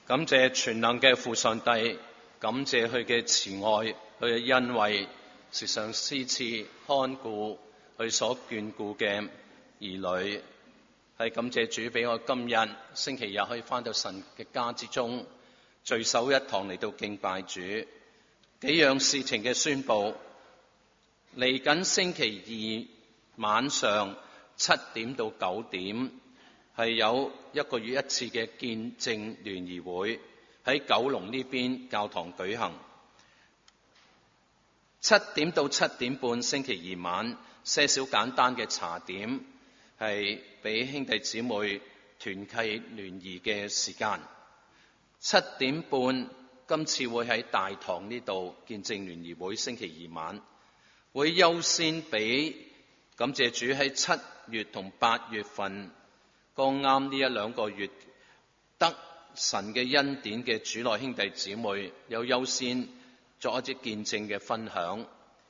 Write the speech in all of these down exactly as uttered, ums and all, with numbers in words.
感謝全能嘅父上帝，感謝佢嘅慈愛，佢嘅恩惠，時常施賜看顧佢所眷顧嘅兒女。係感謝主俾我今日星期日可以返到神嘅家之中，聚首一堂嚟到敬拜主。幾樣事情嘅宣佈，嚟緊星期二晚上七點到九點，係有一個月一次嘅見證聯誼會喺九龍呢邊教堂舉行。七點到七點半星期二晚，些少簡單嘅茶點，係俾兄弟姊妹團契聯誼嘅時間。七點半今次會喺大堂呢度見證聯誼會，星期二晚會優先俾感謝主喺七月同八月份剛啱呢一兩個月得神嘅恩典嘅主內兄弟姊妹有優先作一啲見證嘅分享。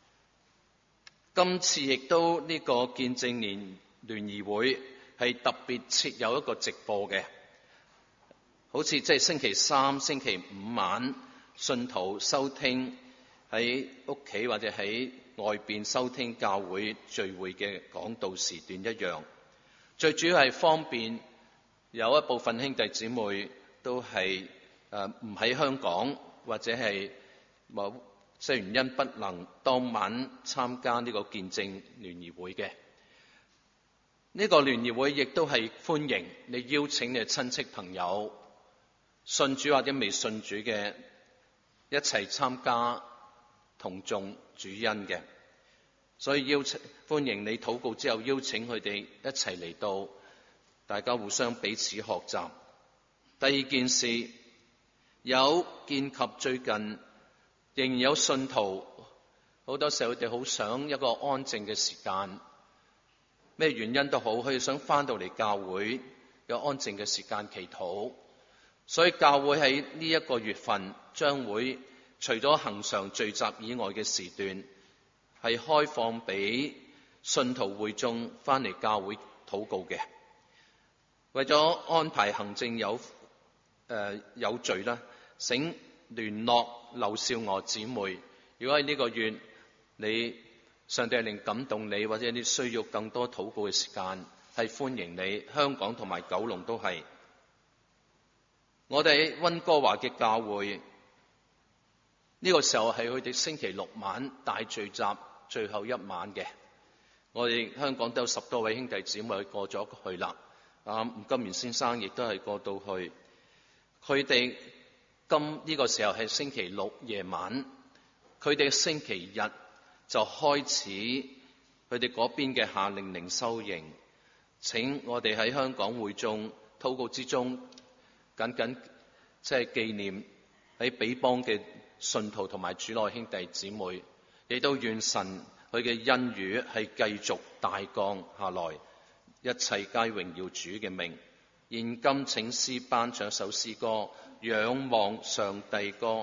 今次亦都呢個見證聯聯誼會係特別設有一個直播嘅，好似即係星期三、星期五晚信徒收聽喺屋企或者喺外邊收聽教會聚會嘅講道時段一樣。最主要係方便有一部分兄弟姊妹都係誒唔喺香港，或者係某些原因不能當晚參加呢個見證聯誼會嘅。呢個聯誼會亦都係歡迎你邀請你嘅親戚朋友信主或者未信主嘅一齊參加同眾主恩嘅，所以邀請歡迎你禱告之後邀請佢哋一齊嚟到，大家互相彼此學習。第二件事，有見及最近仍然有信徒，好多時候佢哋好想一個安靜嘅時間，咩原因都好，佢哋想翻到嚟教會有安靜嘅時間祈禱。所以教會喺呢一個月份將會除咗恆常聚集以外嘅時段，係開放俾信徒會眾翻嚟教會禱告嘅。為咗安排行政有誒、呃、有序啦，請聯絡劉少娥姊妹。如果喺呢個月你上帝令感動你，或者你需要更多禱告嘅時間，係歡迎你。香港同埋九龍都係。我哋喺溫哥華嘅教會，呢個時候係佢哋星期六晚大聚集最後一晚嘅。我哋香港都有十多位兄弟姊妹過咗去啦。啊，吳金源先生亦都係過到去。佢哋今呢個時候係星期六夜晚，佢哋星期日就開始佢哋嗰邊嘅夏令靈修營。請我哋喺香港會眾禱告之中，緊緊即係紀念喺彼邦嘅信徒同埋主內兄弟姊妹，亦都願神佢嘅恩雨係繼續大降下來，一切皆榮耀主嘅名。現今請詩班唱首詩歌，仰望上帝歌。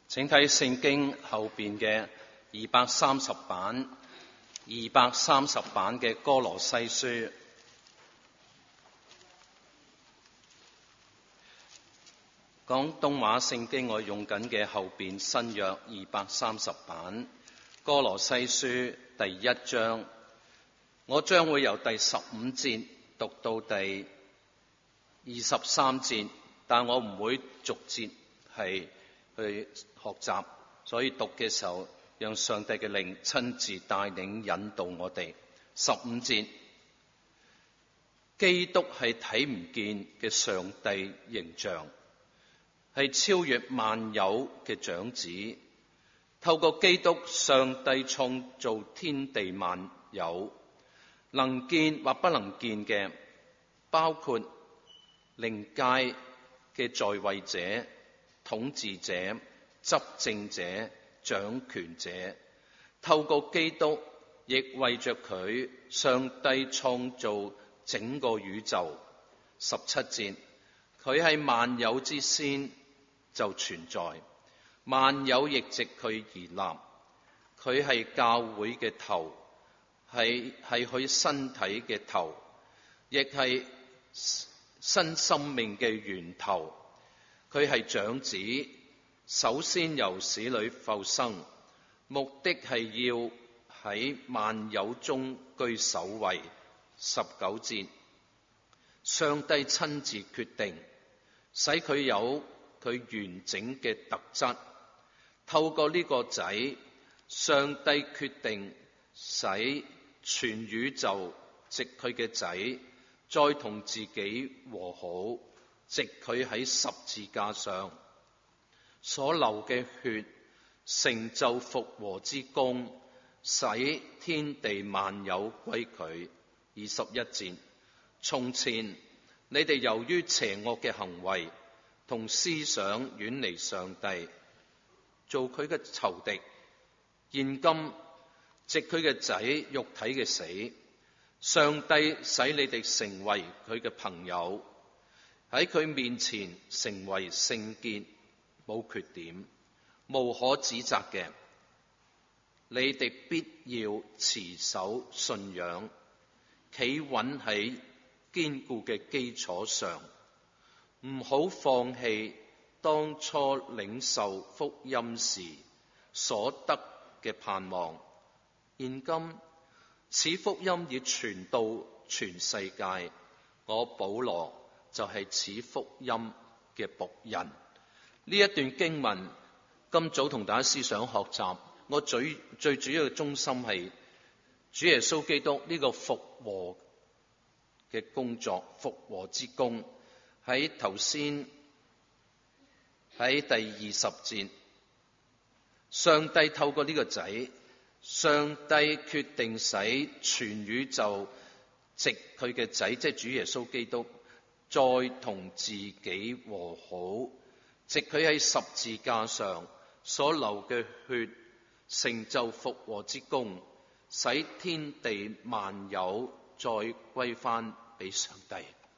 請睇聖經後邊嘅二百三十版，二百三十版嘅歌羅西書。廣東話聖經我用緊嘅後邊新約二百三十版，歌羅西書第一章，我將會由第十五節讀到第二十三節，但我唔會逐節係去學習，所以讀嘅時候，讓上帝嘅靈親自帶領引導我哋。十五節，基督係睇唔見嘅上帝形象，係超越萬有嘅長子。透過基督，上帝創造天地萬有，能見或不能見嘅，包括靈界嘅在位者、統治者、執政者、掌權者。透過基督，亦為着佢，上帝創造整個宇宙。十七節，佢係萬有之先就存在，萬有亦藉佢而立。佢係教會嘅頭，係係佢身體嘅頭，亦係新生命嘅源頭。佢係長子，首先由死裏復生，目的係要喺萬有中居首位。十九節，上帝親自決定，使佢有佢完整嘅特質。透過呢個仔，上帝決定使全宇宙藉佢嘅仔再同自己和好，藉佢喺十字架上所流嘅血，成就復和之功，使天地萬有歸佢。二十一節，從前你哋由於邪惡嘅行為同思想遠離上帝，做佢嘅仇敵。現今藉佢嘅仔肉體嘅死，上帝使你哋成為佢嘅朋友，喺佢面前成為聖潔，冇缺點，無可指責嘅。你哋必要持守信仰，企穩喺堅固嘅基礎上，唔好放棄當初領受福音時所得嘅盼望。現今此福音已傳到全世界，我保羅就係此福音嘅僕人。呢一段經文今早同大家思想學習，我最最主要嘅中心係主耶穌基督呢個復和嘅工作，復和之功。喺頭先喺第二十節，上帝透過呢個仔，上帝決定使全宇宙藉佢嘅仔，即係主耶穌基督，再同自己和好，藉佢喺十字架上所流嘅血，成就復和之功，使天地萬有再歸翻俾上帝。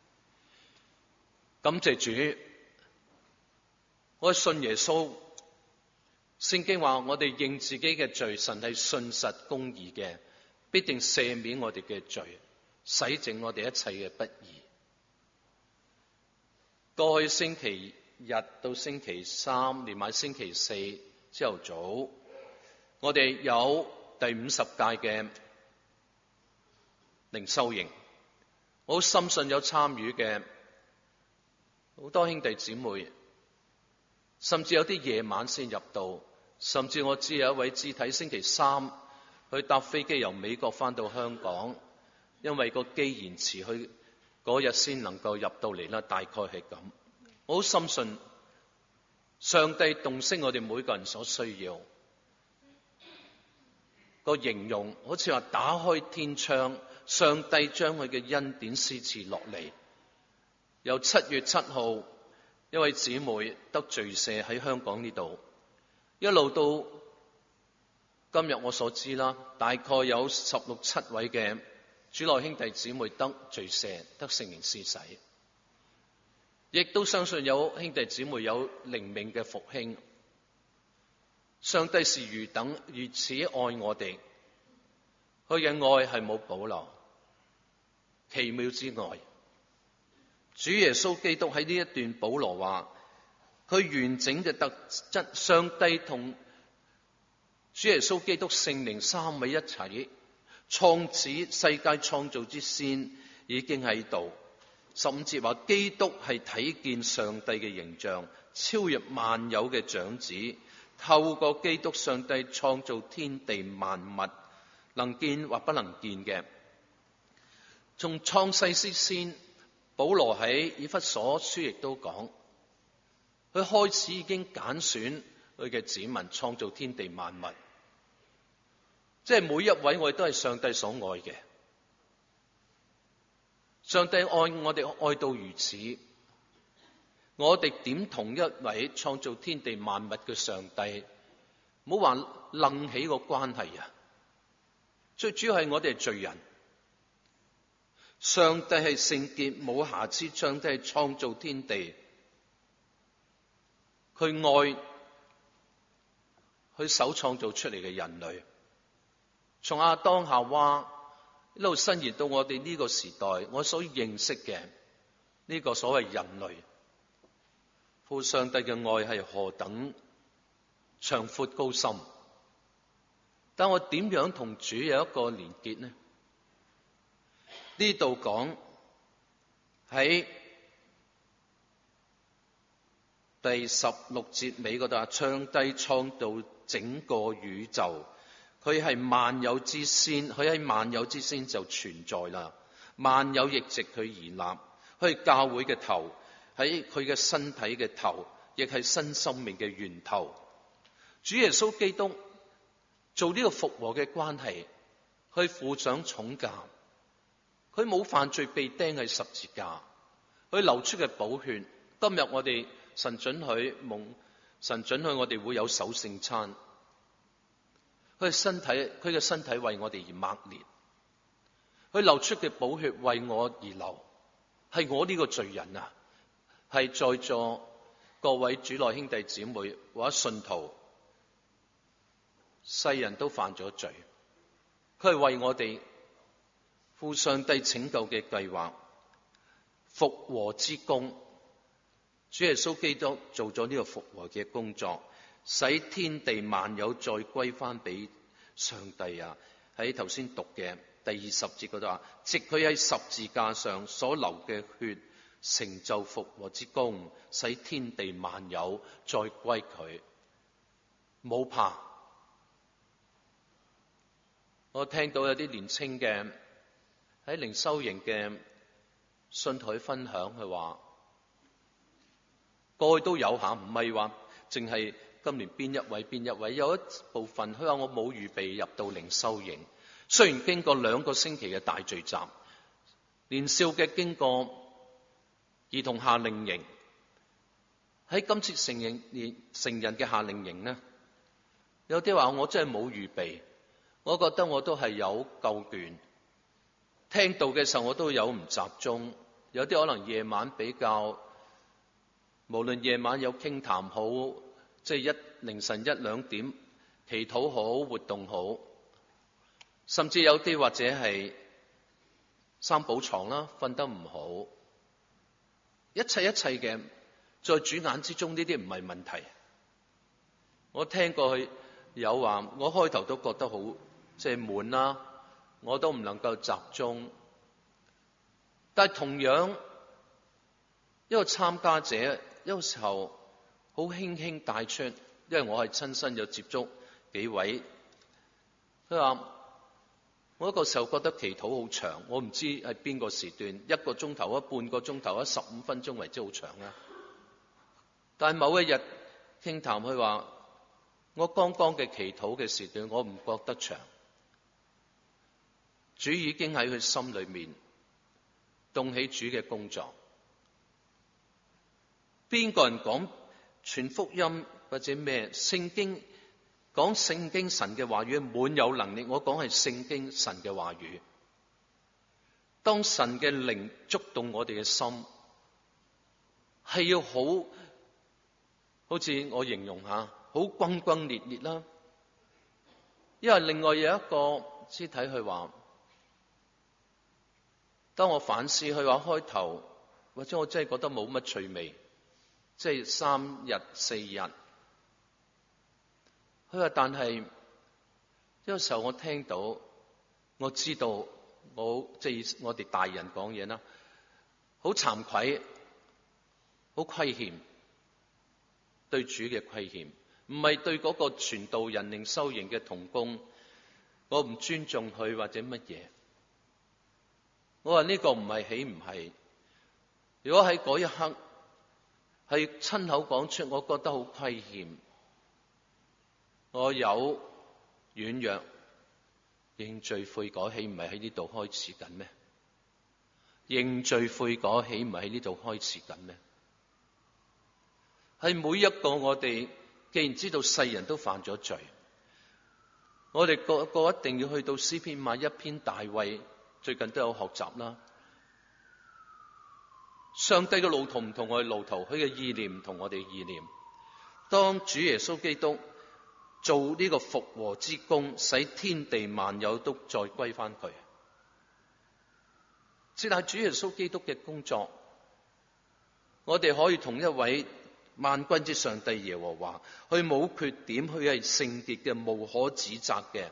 感謝主，我信耶穌。聖經話我哋認自己嘅罪，神係信實公義嘅，必定赦免我哋嘅罪，洗淨我哋一切嘅不義。過去星期日到星期三，連埋星期四朝頭早，我哋有第五十屆嘅靈修營。我好深信有參與嘅好多兄弟姊妹，甚至有啲夜晚先入到，甚至我知有一位肢體星期三去搭飛機由美國翻到香港，因為個機延遲，去嗰日先能夠入到嚟啦，大概係咁。我好深信上帝洞悉我哋每個人所需要。個形容好似話打開天窗，上帝將佢嘅恩典施賜落嚟。由七月七號，一位姊妹得罪赦喺香港呢度，一路到今日我所知啦，大概有十六七位嘅主內兄弟姊妹得罪赦，得聖靈施洗，亦都相信有兄弟姊妹有靈命嘅復興。 上帝是如等如此愛我哋，佢嘅愛係冇保留，奇妙之愛。主耶穌基督喺呢一段，保羅話佢完整嘅特質，上帝同主耶穌基督聖靈三位一齊，創始世界創造之先已經喺度。十五節話基督係睇見上帝嘅形象，超越萬有嘅長子，透過基督上帝創造天地萬物，能見或不能見嘅。從創世之先，保羅喺以弗所書亦都講，佢開始已經揀選佢嘅子民創造天地萬物，即係每一位我哋都係上帝所愛嘅。上帝愛我哋愛到如此，我哋點同一位創造天地萬物嘅上帝，唔好話楞起個關係啊！最主要係我哋係罪人，上帝係聖潔冇瑕疵，上帝係創造天地，佢愛佢手創造出嚟嘅人類，從亞當夏娃一路伸延到我哋呢個時代，我所認識嘅呢個所謂人類，父上帝嘅愛係何等長闊高深，但我點樣同主有一個連結呢？呢度講喺第十六節尾嗰度啊，上帝創造整個宇宙，佢係萬有之先，佢喺萬有之先就存在啦。萬有亦藉佢而立，佢係教會嘅頭，喺佢嘅身體嘅頭，亦係新生命嘅源頭。主耶穌基督做呢個復和嘅關係，佢付上重價，佢冇犯罪被釘喺十字架，佢流出嘅寶血。今日我哋神准許蒙神准許我哋會有守聖餐。佢嘅身體，佢嘅身體為我哋而擘裂，佢流出嘅寶血為我而流，係我呢個罪人啊，係在座各位主內兄弟姊妹或者信徒，世人都犯咗罪，佢係為我哋負上帝拯救嘅計劃，復和之功。主耶穌基督做咗呢個復和嘅工作，使天地萬有再歸翻俾上帝啊！喺頭先讀嘅第二十節嗰度話，藉佢喺十字架上所流嘅血，成就復和之功，使天地萬有再歸佢。冇怕，我聽到有啲年青嘅喺靈修營嘅信徒分享，佢話過去都有下，唔係話淨係今年邊一位邊一位，有一部分佢話我冇預備入到靈修營，雖然經過兩個星期嘅大聚集，年少嘅經過兒童夏令營，喺今次成人成人嘅夏令營呢，有啲話我真係冇預備，我覺得我都係有夠倦，聽到嘅時候我都有唔集中，有啲可能夜晚比較，無論夜晚有傾談好，即係一凌晨一兩點祈禱好，活動好，甚至有啲或者係三寶床啦，瞓得唔好，一切一切嘅在主眼之中呢啲唔係問題。我聽過去有話，我開頭都覺得好即係悶啦，我都唔能夠集中，但係同樣一個參加者有時候好輕輕帶出，因為我係親身有接觸幾位，佢話我一個時候覺得祈禱好長，我唔知係邊個時段，一個鐘頭啊，半個鐘頭啊，十五分鐘為之好長啦。但係某一日傾談，佢話我剛剛嘅祈禱嘅時段，我唔覺得長，主已經喺佢心裏面動起主嘅工作。邊個人講傳福音或者咩聖經，講聖經神嘅話語滿有能力，我講係聖經神嘅話語。當神嘅靈觸動我哋嘅心，係要好好似我形容下， 好轟轟烈烈啦。因為另外有一個肢體佢話，當我反思佢話開頭，或者我真係覺得冇乜趣味，即係三日四日。佢話但係，有時候我聽到，我知道我即係我哋大人講嘢啦，好慚愧，好虧欠，對主嘅虧欠。唔係對嗰個傳道人靈修營嘅同工，我唔尊重佢或者乜嘢。我話呢個唔係喜唔係。如果喺嗰一刻係親口講出，我覺得好虧欠，我有軟弱，認罪悔改，豈唔係喺呢度開始緊咩？認罪悔改，豈唔係喺呢度開始緊咩？係每一個我哋。既然知道世人都犯咗罪，我哋個個一定要去到詩篇買一篇大衛，最近都有學習啦。上帝嘅路途唔同我哋路途，佢嘅意念唔同我哋意念。當主耶穌基督做呢個復和之功，使天地萬有都再歸翻佢，只係主耶穌基督嘅工作，我哋可以同一位萬軍之上帝耶和華，佢冇缺點，佢係聖潔嘅，無可指責嘅。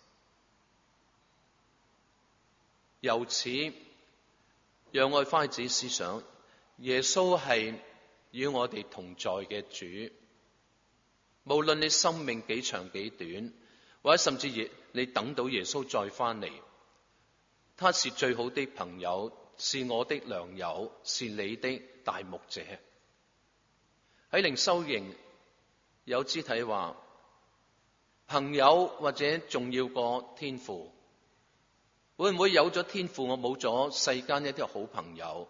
由此，讓我哋翻去自己思想，耶穌係與我哋同在嘅主。無論你生命幾長幾短，或者甚至你等到耶穌再翻嚟，他是最好的朋友，是我的良友，是你的大牧者。喺靈修營有肢體話，朋友或者重要過天父。會唔會有咗天父，我冇咗世間一啲好朋友？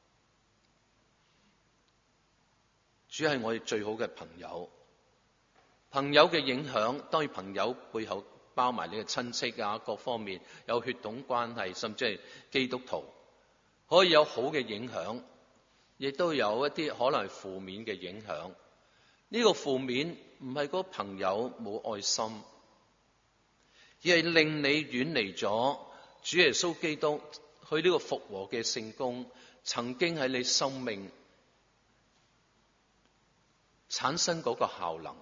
主係我哋最好嘅朋友。朋友嘅影響，當然朋友背後包埋你嘅親戚啊，各方面有血統關係，甚至係基督徒，可以有好嘅影響。亦都有一啲可能係負面嘅影響。呢個負面唔係嗰個朋友冇愛心，而係令你遠離咗主耶穌基督去呢個復和嘅聖工，曾經喺你生命產生嗰個效能。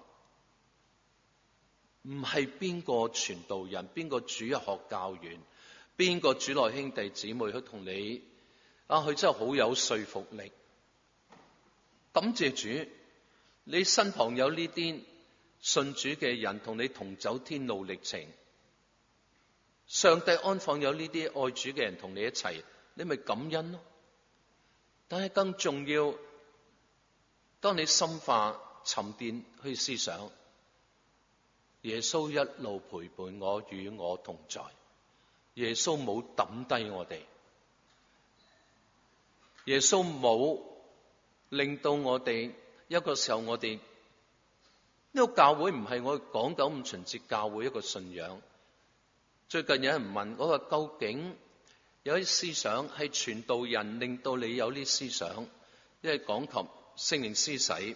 唔係邊個傳道人，邊個主日學教員，邊個主內兄弟姊妹去同你啊，佢真係好有說服力。感謝主，你身旁有呢啲信主嘅人同你同走天路歷程，上帝安放有呢啲愛主嘅人同你一齊，你咪感恩咯。但係更重要，當你深化沉澱去思想，耶穌一路陪伴我，與我同在，耶穌冇抌低我哋，耶穌冇令到我哋一個時候，我哋呢個教會唔係我哋港九五旬節教會一個信仰。最近有人問我話，究竟有啲思想係傳道人令到你有啲思想，因為講及聖靈施洗，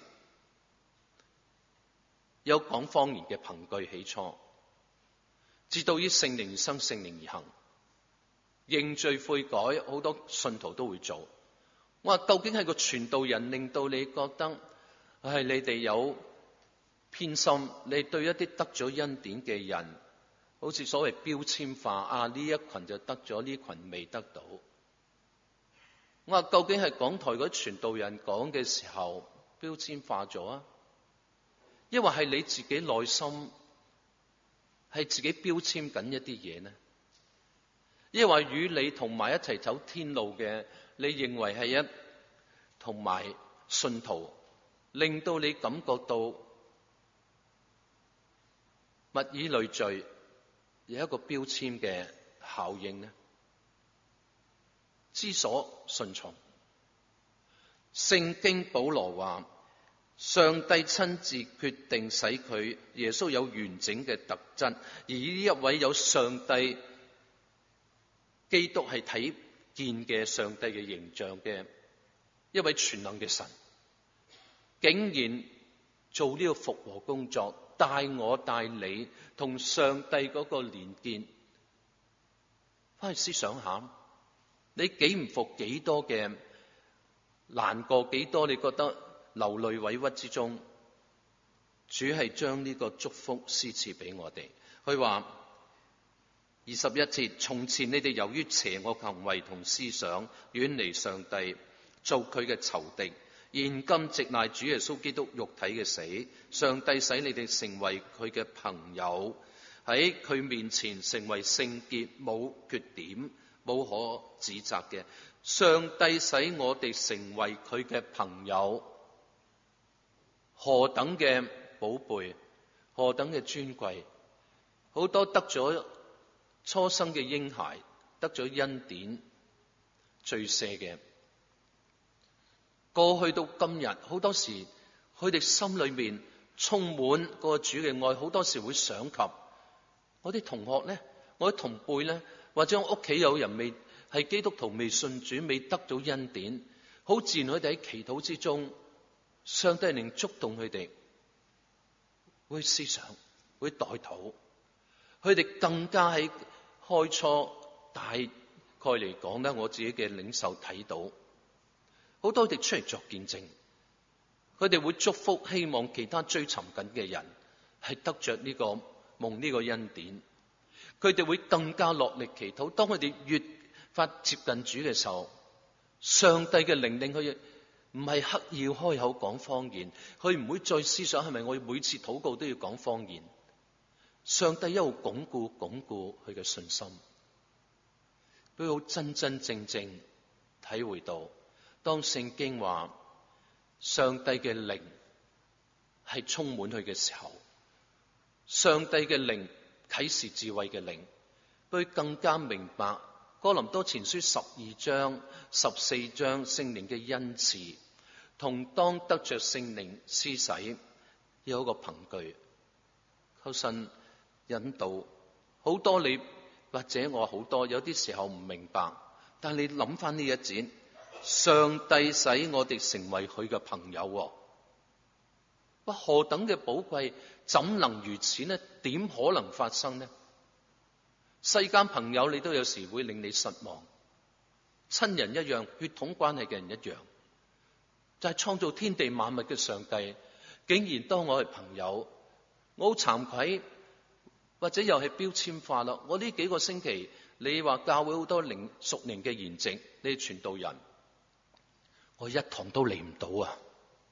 有講方言嘅憑據起初，至到於聖靈而生，聖靈而行，認罪悔改，好多信徒都會做。我話究竟係個傳道人令到你覺得係你哋有偏心，你對一啲得咗恩典嘅人，好似所謂標籤化啊，呢一群就得咗，呢群未得到。我話究竟係港台嗰啲傳道人講嘅時候標籤化咗啊，抑或係你自己內心係自己標籤緊一啲嘢呢？抑或與你同埋一齊走天路嘅，你認為係一同埋信徒，令到你感覺到物以類聚，有一個標籤嘅效應呢？之所順從，聖經保羅話，上帝親自決定使佢耶穌有完整嘅特質，而呢一位有上帝基督係睇見嘅上帝嘅形象嘅一位全能嘅神，竟然做呢個復和工作，帶我帶你同上帝嗰個連結。翻去思想下，你幾唔服幾多嘅難過，幾多你覺得流淚委屈之中，主係將呢個祝福施賜俾我哋。佢話二十一節，從前你哋由於邪惡行為同思想遠離上帝，做佢嘅仇敵，現今藉賴主耶穌基督肉體嘅死，上帝使你哋成為佢嘅朋友，喺佢面前成為聖潔，冇缺點，冇可指責嘅。上帝使我哋成為佢嘅朋友，何等嘅寶貝，何等嘅尊貴。好多得咗初生嘅嬰孩，得咗恩典罪赦嘅，過去到今日，好多時佢哋心裏面充滿個主嘅愛，好多時會想及我啲同學咧，我啲同輩咧，或者我屋企有人未係基督徒，未信主，未得到恩典，好自然佢哋喺祈禱之中，上帝能觸動佢哋，會思想，會代禱，佢哋更加喺開初大概嚟講咧，我自己嘅領袖睇到，好多佢哋出嚟作見證，佢哋會祝福，希望其他追尋緊嘅人係得着呢個蒙呢個恩典，佢哋會更加落力祈禱。當佢哋越發接近主嘅時候，上帝嘅靈令佢唔係刻意要開口講方言，佢唔會再思想係咪我每次禱告都要講方言。上帝一路鞏固鞏固佢嘅信心，佢好真真正正體會到，當聖經話上帝嘅靈係充滿佢嘅時候，上帝嘅靈啟示智慧嘅靈，佢更加明白哥林多前書十二章十四章聖靈嘅恩賜，同當得着聖靈施洗有一個憑據，求神引導。好多你或者我好多有啲時候唔明白，但你諗翻呢一節，上帝使我哋成為佢嘅朋友，哇，何等嘅寶貴，怎能如此呢？點可能發生呢？世間朋友你都有時會令你失望，親人一樣，血統關係嘅人一樣，就係創造天地萬物嘅上帝，竟然當我係朋友，我好慚愧，或者又係標籤化啦。我呢幾個星期，你話教會好多靈屬靈嘅筵席，你傳道人，我一堂都嚟唔到啊！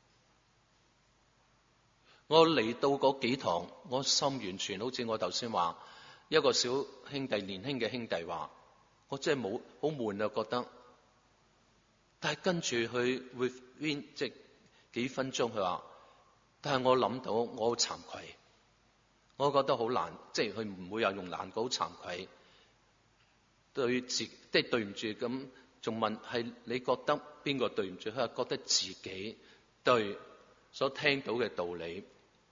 我嚟到嗰幾堂，我心完全好似我頭先話一個小兄弟，年輕嘅兄弟話，我真係冇好悶啊，覺得。但係跟住佢會邊即係幾分鐘，佢話，但係我諗到我好慚愧。我覺得好難，即係佢唔會有用難過，好慚愧，對自即係對唔住咁，仲問係你覺得邊個對唔住？佢話覺得自己對所聽到嘅道理，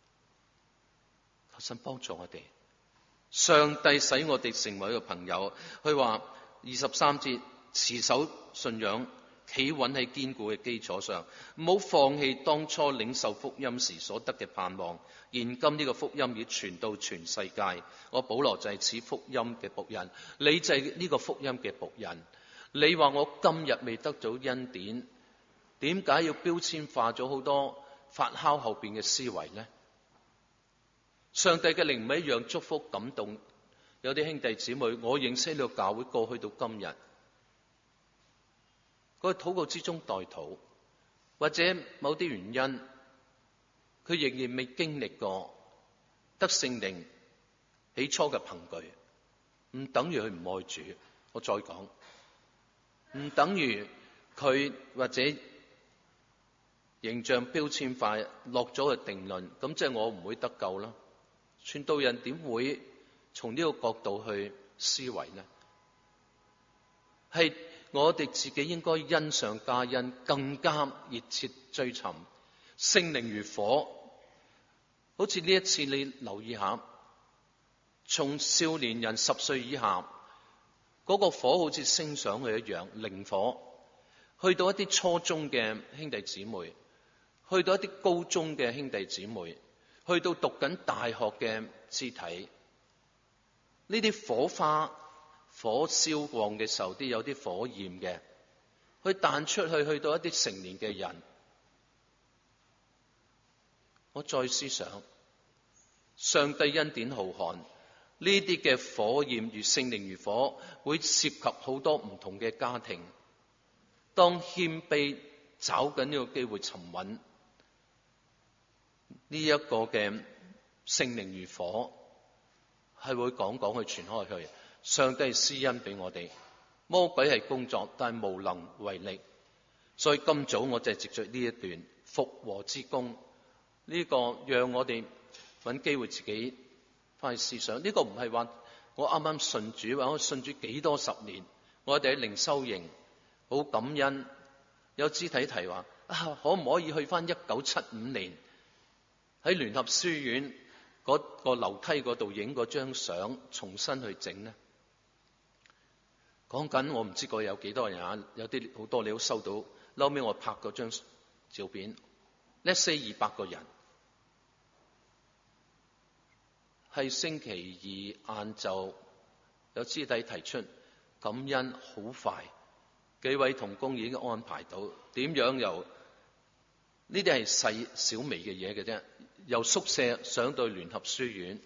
求神幫助我哋。上帝使我哋成為一個朋友。佢話二十三節，持守信仰，企穩喺堅固嘅基礎上，唔好放棄當初領受福音時所得嘅盼望。現今呢個福音已傳到全世界，我保羅就係此福音嘅僕人，你就係呢個福音嘅僕人。你話我今日未得到恩典，點解要標籤化咗好多發酵後邊嘅思維呢？上帝嘅靈唔係一樣祝福感動，有啲兄弟姊妹，我認識呢個教會過去到今日，嗰個禱告之中代禱，或者某啲原因，佢仍然未經歷過得聖靈起初嘅憑據，唔等於佢唔愛主。我再講，唔等於佢或者形象標籤化落咗個定論，咁即係我唔會得救啦。傳道人點會從呢個角度去思維呢？係我哋自己應該恩上加恩，更加熱切追尋聖靈如火。好似呢一次你留意下，從少年人十歲以下嗰個火好似升上去一樣，靈火，去到一啲初中嘅兄弟姊妹， 去到一啲高中嘅兄弟姊妹，去到讀緊大學嘅肢體，呢啲火花火燒旺嘅時候，啲有啲火焰嘅，去彈出去，去到一啲成年嘅人。我再思想，上帝恩典浩瀚，呢啲嘅火焰如聖靈如火，會涉及好多唔同嘅家庭。當謙卑找緊呢個機會沉穩，呢、這、一個嘅聖靈如火，係會講講去傳開去。上帝施恩俾我哋，魔鬼係工作，但係無能為力。所以今早我就係藉着呢一段復和之功，呢、這個讓我哋揾機會自己翻去思想。呢、這個唔係話我啱啱信主，或者我信主幾多十年，我哋喺靈修營好感恩。有肢體提話啊，可唔可以去翻一九七五年喺聯合書院嗰個樓梯嗰度影嗰張相，重新去整呢？講緊我唔知個有幾多人啊，有啲好多你都收到。後尾我拍嗰張照片 ，let's say 二百個人，係星期二晏晝有肢體提出感恩，好快幾位同工已經安排到，點樣由呢啲係細小微嘅嘢嘅啫，由宿舍上到聯合書院，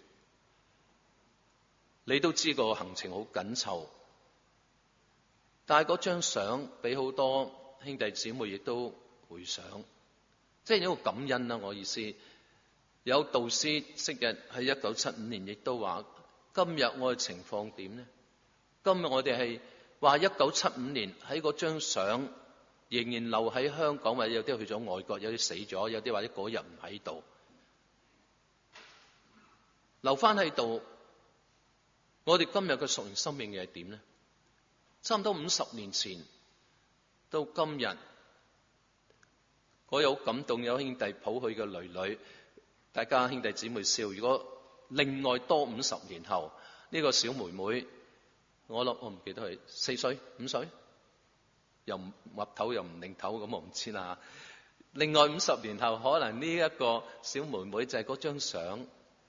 你都知個行程好緊湊。但係嗰張相俾好多兄弟姊妹亦都回想，即係一個感恩啦。我意思，有導師昔日喺一九七五年亦都話：今日我嘅情況點呢？今日我哋係話一九七五年喺嗰張相仍然留喺香港，或者有啲去咗外國，有啲死咗，有啲或者嗰日唔喺度，留翻喺度。我哋今日嘅屬靈生命又係點呢？差唔多五十年前到今日，我有感動，有兄弟抱佢嘅女女，大家兄弟姊妹笑。如果另外多五十年後，呢、這個小妹妹，我諗我唔記得係四歲、五歲，又唔岌頭又唔擰頭，咁我唔知啦。另外五十年後，可能呢一個小妹妹就係嗰張相，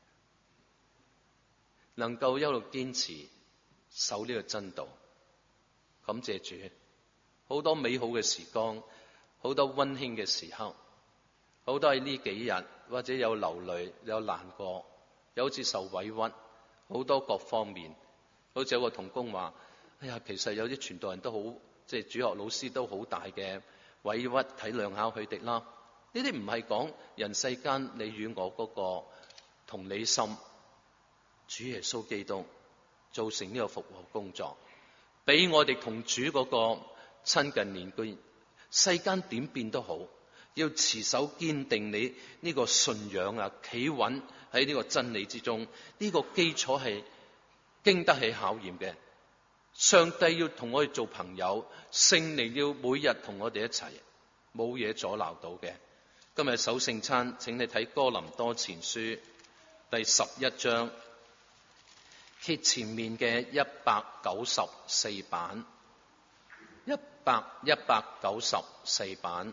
能夠一路堅持守呢個真道。感謝主，好多美好嘅時光，好多溫馨嘅時刻，好多喺呢幾日或者有流淚，有難過，有好似受委屈，好多各方面。好似有個同工話：哎呀，其實有啲傳道人都好，即係主學老師都好大嘅委屈，體諒下佢哋啦。呢啲唔係講人世間你與我嗰個同理心，主耶穌基督造成呢個復和工作。俾我哋同主嗰個親近連結，世間點變都好，要持守堅定你呢個信仰啊，企穩喺呢個真理之中，呢個基礎係經得起考驗嘅。上帝要同我哋做朋友，聖靈要每日同我哋一齊，冇嘢阻撓到嘅。今日守聖餐，請你睇哥林多前書第十一章。揭前面嘅一百九十四版，一百一百九十四版，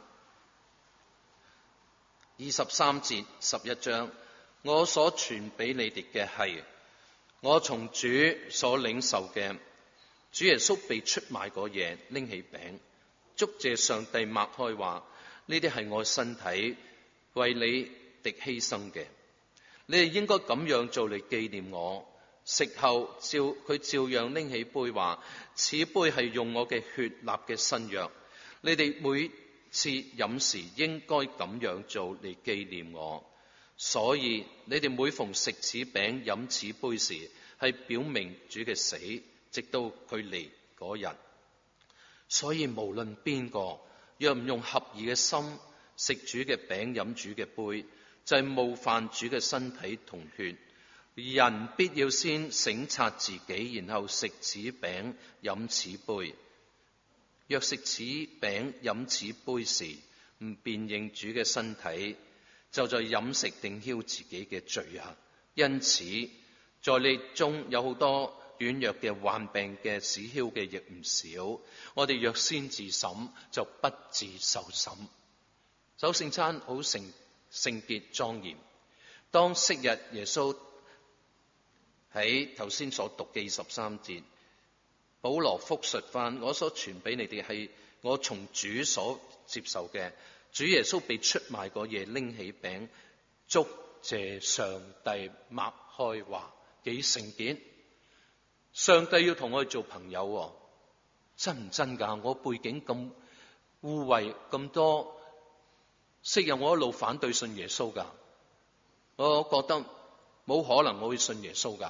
二十三節十一章。我所傳俾你哋嘅係，我從主所領受嘅，主耶穌被出賣嗰夜，拎起餅，祝謝上帝，擘開話：呢啲係我身體，為你哋犧牲嘅，你哋應該咁樣做嚟紀念我。食後照佢照樣拎起杯話：此杯係用我嘅血立嘅新約，你哋每次飲時應該咁樣做嚟紀念我。所以你哋每逢食此餅飲此杯時，係表明主嘅死，直到佢嚟嗰日。所以無論邊個若唔用合意嘅心食主嘅餅飲主嘅杯，就係、是、冒犯主嘅身體同血。人必要先省察自己，然後食此餅飲此杯。若食此餅飲此杯時唔辨認主嘅身體，就在飲食定憍自己嘅罪行。因此在你中有好多軟弱嘅、患病嘅、使憍嘅亦唔少。我哋若先自審，就不自受審。 守聖餐好聖聖潔莊嚴。當昔日耶穌喺頭先所讀嘅二十三節，保羅復述翻我所傳俾你哋係我從主所接受嘅。主耶穌被出賣嗰夜，拎起餅，祝謝上帝，擘開話，幾聖潔。上帝要同我哋做朋友喎，真唔真㗎？我背景咁污穢咁多，昔日我一路反對信耶穌㗎，我覺得冇可能我會信耶穌㗎。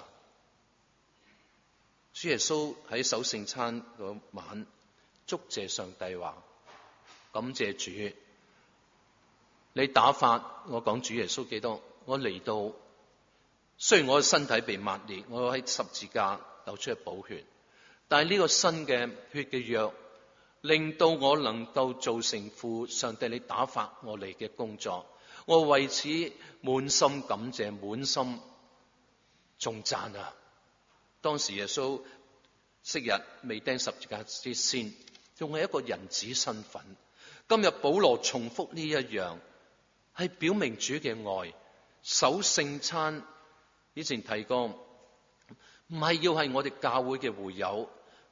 主耶穌喺守聖餐嗰晚，祝謝上帝話，感謝主。你打發我講主耶穌基督，我嚟到，雖然我嘅身體被抹裂，我喺十字架流出去寶血，但係呢個新嘅血嘅約，令到我能夠做成父上帝你打發我嚟嘅工作，我為此滿心感謝，滿心頌讚啊！當時耶穌昔日未釘十字架之先，仲係一個人子身份。今日保羅重複呢一樣，係表明主嘅愛。守聖餐以前提過，唔係要係我哋教會嘅會友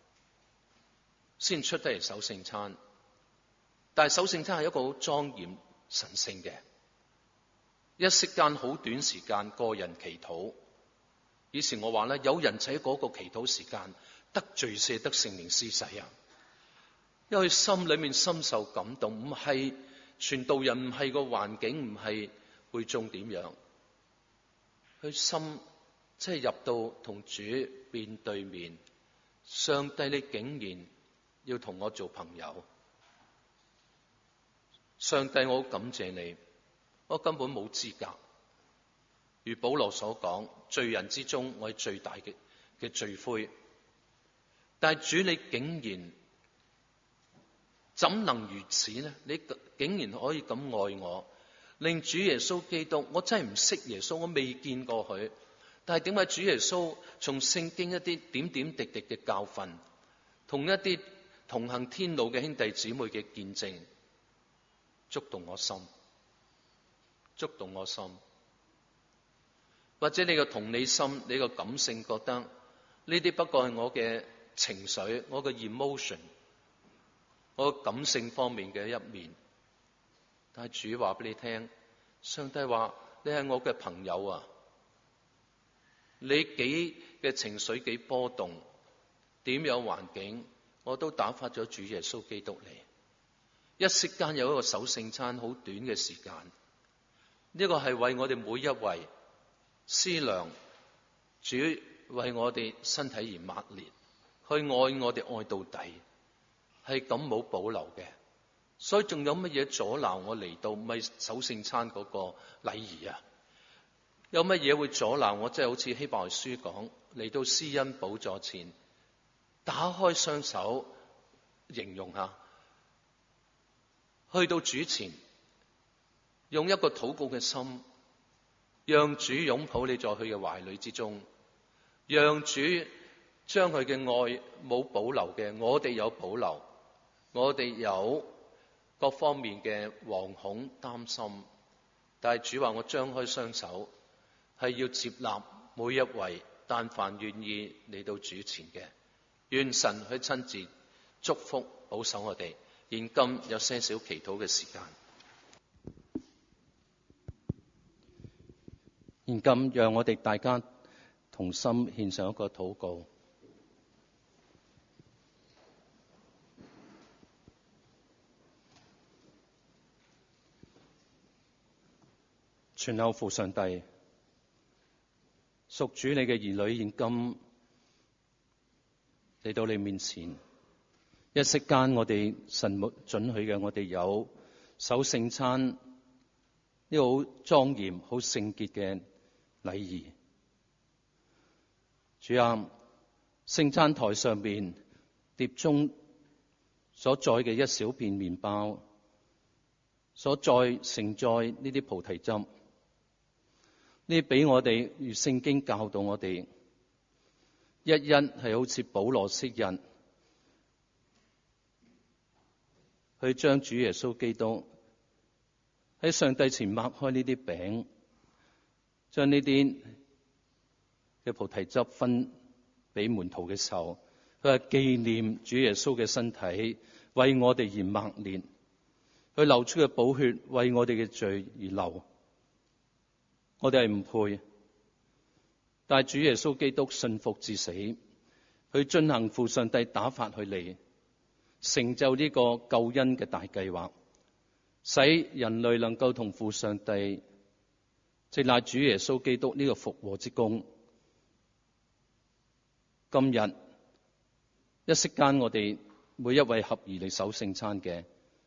先出得嚟守聖餐，但係守聖餐係一個好莊嚴神聖嘅，一息間好短時間個人祈禱。以前我話咧，有人喺嗰個祈禱時間得罪赦，得聖靈施洗啊，因為心裏面深受感動，唔係傳道人，唔係個環境，唔係會眾點樣，佢心即係入到同主面對面，上帝你竟然要同我做朋友，上帝我好感謝你，我根本冇資格。如保羅所講，罪人之中我係最大嘅嘅罪魁，但係主你竟然怎能如此呢？你竟然可以咁愛我，令主耶穌基督，我真係唔識耶穌，我未見過佢，但係點解主耶穌從聖經一啲點點滴滴嘅教訓，同一啲同行天路嘅兄弟姊妹嘅見證，觸動我心，觸動我心。或者你個同理心，你個感性覺得呢啲不過係我嘅情緒，我嘅 emotion， 我感性方面嘅一面。但係主話俾你聽，上帝話你係我嘅朋友啊！你幾嘅情緒幾波動，點有環境，我都打發咗主耶穌基督嚟。一息間有一個守聖餐，好短嘅時間，呢個係為我哋每一位思量，主為我哋身體而抹裂，去愛我哋愛到底，係咁冇保留嘅。所以仲有乜嘢阻撓我嚟到咪守聖餐嗰個禮儀啊？有乜嘢會阻撓我？即係好似希伯來書講，嚟到施恩寶座前，打開雙手，形容下，去到主前，用一個禱告嘅心，讓主擁抱你在佢嘅懷裏之中，讓主將佢嘅愛冇保留嘅，我哋有保留，我哋有各方面嘅惶恐擔心，但係主話我張開雙手，係要接納每一位但凡願意嚟到主前嘅，願神去親自祝福保守我哋。現今有些少祈禱嘅時間。現今讓我哋大家同心獻上一個禱告。全後父上帝，屬主你嘅兒女現今嚟到你面前，一息間我哋神沒准許嘅，我哋有守聖餐呢個好莊嚴、好聖潔嘅禮儀。主啊，聖餐台上面碟中所載嘅一小片麵包，所載盛載呢啲菩提汁，呢俾我哋如聖經教導我哋，一一係好似保羅昔日去將主耶穌基督喺上帝前擘開呢啲餅，將呢啲嘅菩提汁分俾門徒嘅時候，佢係紀念主耶穌嘅身體為我哋而擘裂，佢流出嘅寶血為我哋嘅罪而流。我哋係唔配，但係主耶穌基督信服至死，佢進行父上帝打發佢嚟，成就呢個救恩嘅大計劃，使人類能夠同父上帝，藉賴主耶穌基督呢個復和之功。今日一息間，我哋每一位合而嚟守聖餐嘅，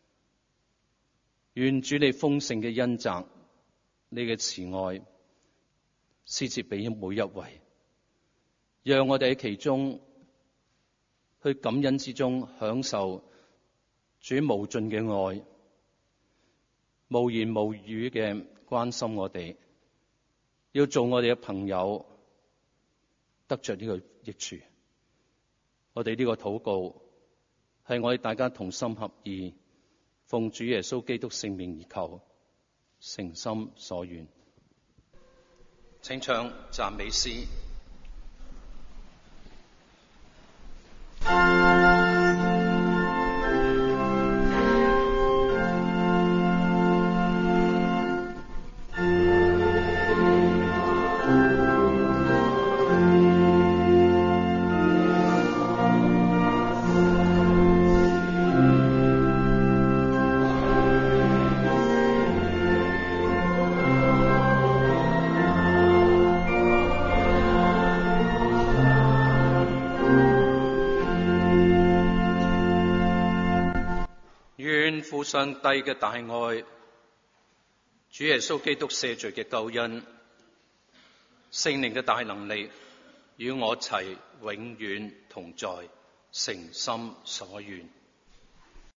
願主你豐盛嘅恩澤，你嘅慈愛施設俾每一位，讓我哋喺其中去感恩之中享受主無盡嘅愛，無言無語嘅關心我哋，要做我哋嘅朋友，得着呢個益處。我哋呢個禱告係我哋大家同心合意，奉主耶穌基督聖名而求，誠心所願。請唱讚美詩。上帝嘅大愛，主耶穌基督赦罪嘅救恩，聖靈嘅大能力，與我齊永遠同在，誠心所願。